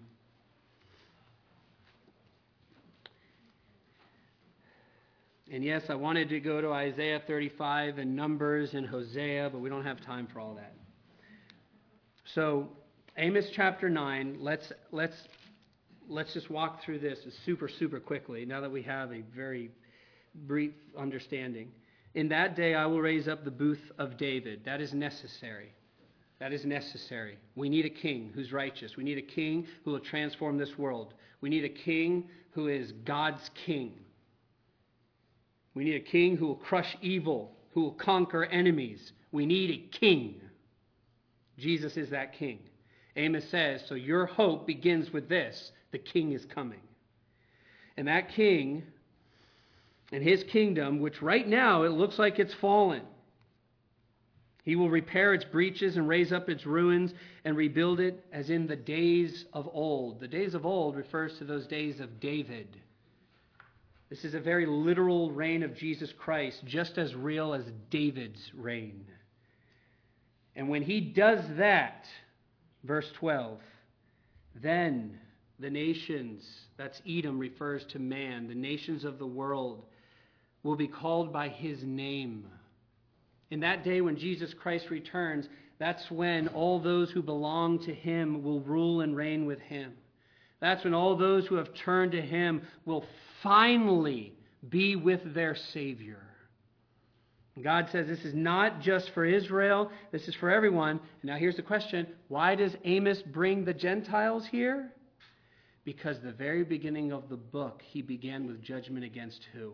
And yes, I wanted to go to Isaiah 35 and Numbers and Hosea, but we don't have time for all that. So, Amos chapter 9, let's just walk through this super quickly now that we have a very brief understanding. In that day I will raise up the booth of David. That is necessary. That is necessary. We need a king who's righteous. We need a king who will transform this world. We need a king who is God's king. We need a king who will crush evil, who will conquer enemies. We need a king. Jesus is that king. Amos says, so your hope begins with this. The king is coming. And that king and his kingdom, which right now it looks like it's fallen. He will repair its breaches and raise up its ruins and rebuild it as in the days of old. The days of old refers to those days of David. This is a very literal reign of Jesus Christ, just as real as David's reign. And when he does that, verse 12, then the nations, that's Edom refers to man, the nations of the world will be called by his name. In that day when Jesus Christ returns, that's when all those who belong to him will rule and reign with him. That's when all those who have turned to him will finally be with their Savior. God says this is not just for Israel, this is for everyone. And now here's the question, why does Amos bring the Gentiles here? Because the very beginning of the book, he began with judgment against who?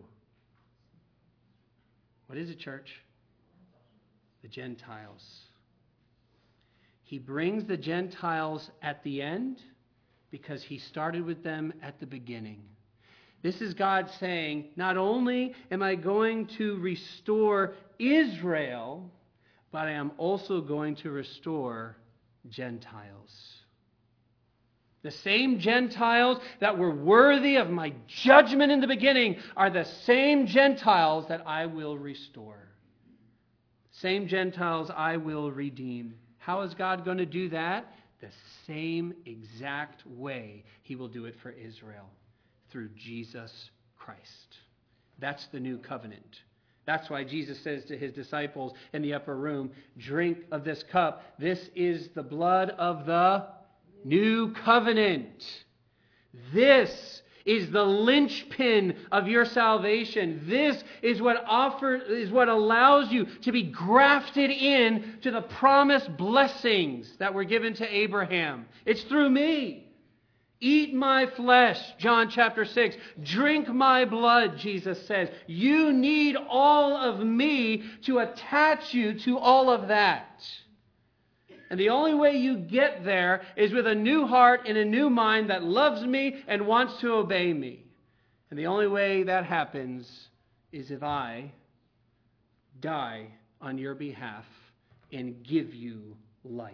What is it, church? The Gentiles. He brings the Gentiles at the end because he started with them at the beginning. This is God saying, not only am I going to restore Israel, but I am also going to restore Gentiles. The same Gentiles that were worthy of my judgment in the beginning are the same Gentiles that I will restore. Same Gentiles I will redeem. How is God going to do that? The same exact way he will do it for Israel, through Jesus Christ. That's the new covenant. That's why Jesus says to his disciples in the upper room, drink of this cup. This is the blood of the new covenant. This is the linchpin of your salvation. This is what allows you to be grafted in to the promised blessings that were given to Abraham. It's through me. Eat my flesh, John chapter 6. Drink my blood, Jesus says. You need all of me to attach you to all of that. And the only way you get there is with a new heart and a new mind that loves me and wants to obey me. And the only way that happens is if I die on your behalf and give you life.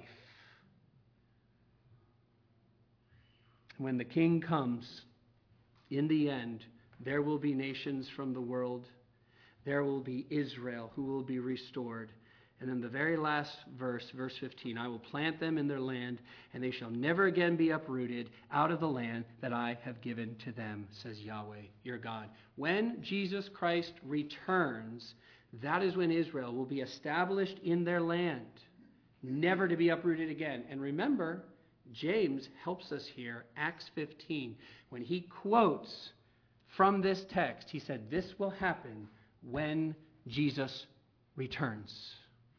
When the King comes, in the end, there will be nations from the world. There will be Israel who will be restored. And then the very last verse, verse 15, I will plant them in their land, and they shall never again be uprooted out of the land that I have given to them, says Yahweh, your God. When Jesus Christ returns, that is when Israel will be established in their land, never to be uprooted again. And remember, James helps us here, Acts 15. When he quotes from this text, he said, this will happen when Jesus returns.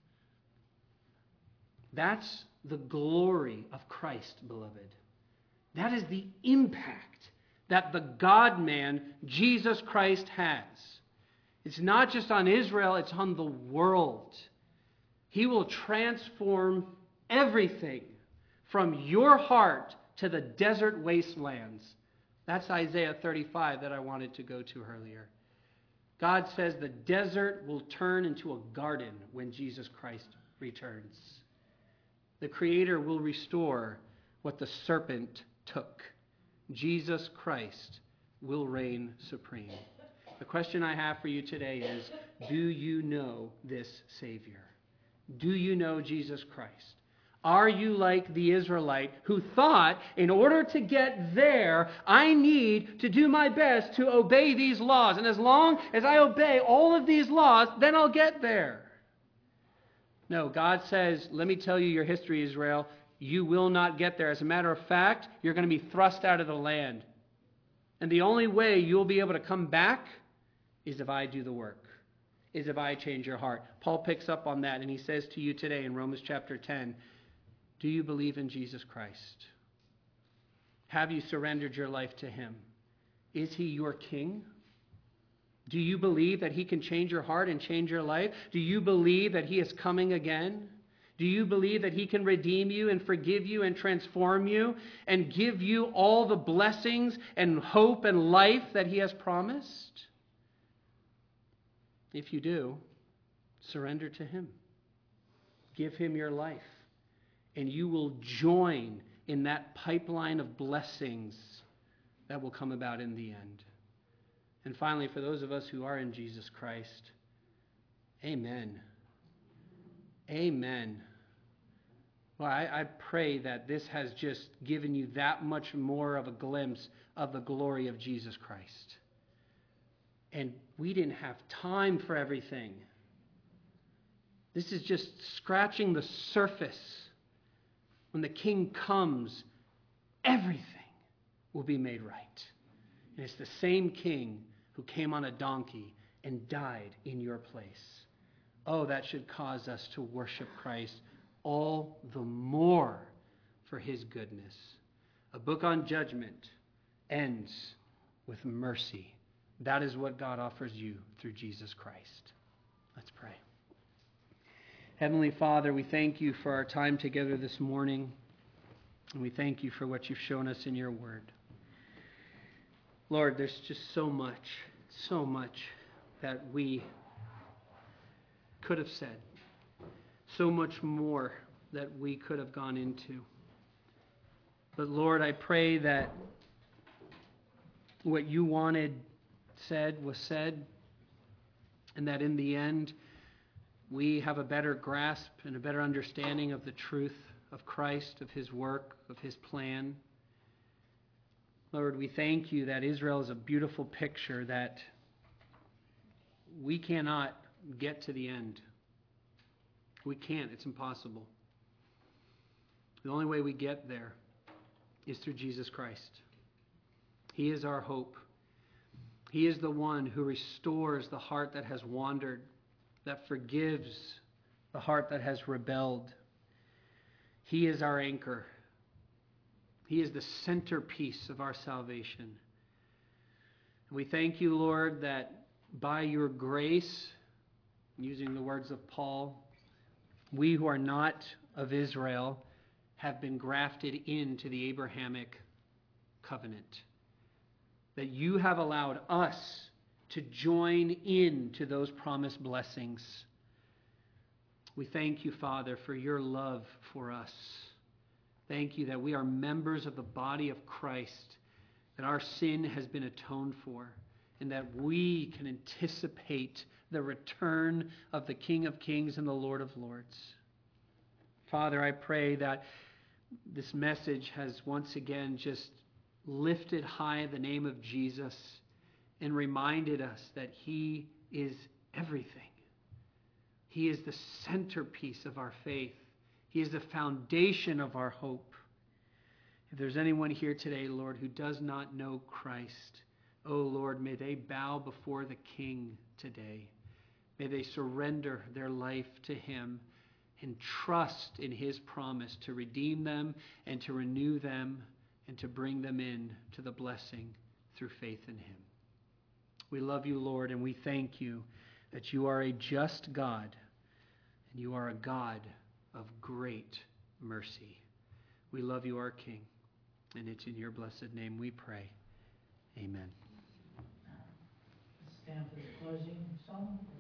That's the glory of Christ, beloved. That is the impact that the God-man, Jesus Christ, has. It's not just on Israel, it's on the world. He will transform everything from your heart to the desert wastelands. That's Isaiah 35 that I wanted to go to earlier. God says the desert will turn into a garden when Jesus Christ returns. The Creator will restore what the serpent took. Jesus Christ will reign supreme. The question I have for you today is, do you know this Savior? Do you know Jesus Christ? Are you like the Israelite who thought, in order to get there, I need to do my best to obey these laws. And as long as I obey all of these laws, then I'll get there. No, God says, let me tell you your history, Israel. You will not get there. As a matter of fact, you're going to be thrust out of the land. And the only way you'll be able to come back is if I do the work, is if I change your heart. Paul picks up on that, and he says to you today in Romans chapter 10, do you believe in Jesus Christ? Have you surrendered your life to him? Is he your king? Do you believe that he can change your heart and change your life? Do you believe that he is coming again? Do you believe that he can redeem you and forgive you and transform you and give you all the blessings and hope and life that he has promised? If you do, surrender to him. Give him your life. And you will join in that pipeline of blessings that will come about in the end. And finally, for those of us who are in Jesus Christ, amen. Amen. Well, I pray that this has just given you that much more of a glimpse of the glory of Jesus Christ. And we didn't have time for everything. This is just scratching the surface. When the King comes, everything will be made right. And it's the same King who came on a donkey and died in your place. Oh, that should cause us to worship Christ all the more for his goodness. A book on judgment ends with mercy. That is what God offers you through Jesus Christ. Let's pray. Heavenly Father, we thank you for our time together this morning. And we thank you for what you've shown us in your word. Lord, there's just so much that we could have said. So much more that we could have gone into. But Lord, I pray that what you wanted said was said, and that in the end, we have a better grasp and a better understanding of the truth of Christ, of his work, of his plan. Lord, we thank you that Israel is a beautiful picture, that we cannot get to the end. We can't. It's impossible. The only way we get there is through Jesus Christ. He is our hope. He is the one who restores the heart that has wandered, that forgives the heart that has rebelled. He is our anchor. He is the centerpiece of our salvation. We thank you, Lord, that by your grace, using the words of Paul, we who are not of Israel have been grafted into the Abrahamic covenant. That you have allowed us to join in to those promised blessings. We thank you, Father, for your love for us. Thank you that we are members of the body of Christ, that our sin has been atoned for, and that we can anticipate the return of the King of Kings and the Lord of Lords. Father, I pray that this message has once again just lifted high the name of Jesus and reminded us that he is everything. He is the centerpiece of our faith. He is the foundation of our hope. If there's anyone here today, Lord, who does not know Christ, oh Lord, may they bow before the King today. May they surrender their life to him and trust in his promise to redeem them and to renew them and to bring them in to the blessing through faith in him. We love you, Lord, and we thank you that you are a just God and you are a God of great mercy. We love you, our King, and it's in your blessed name we pray. Amen. Stand for the closing song.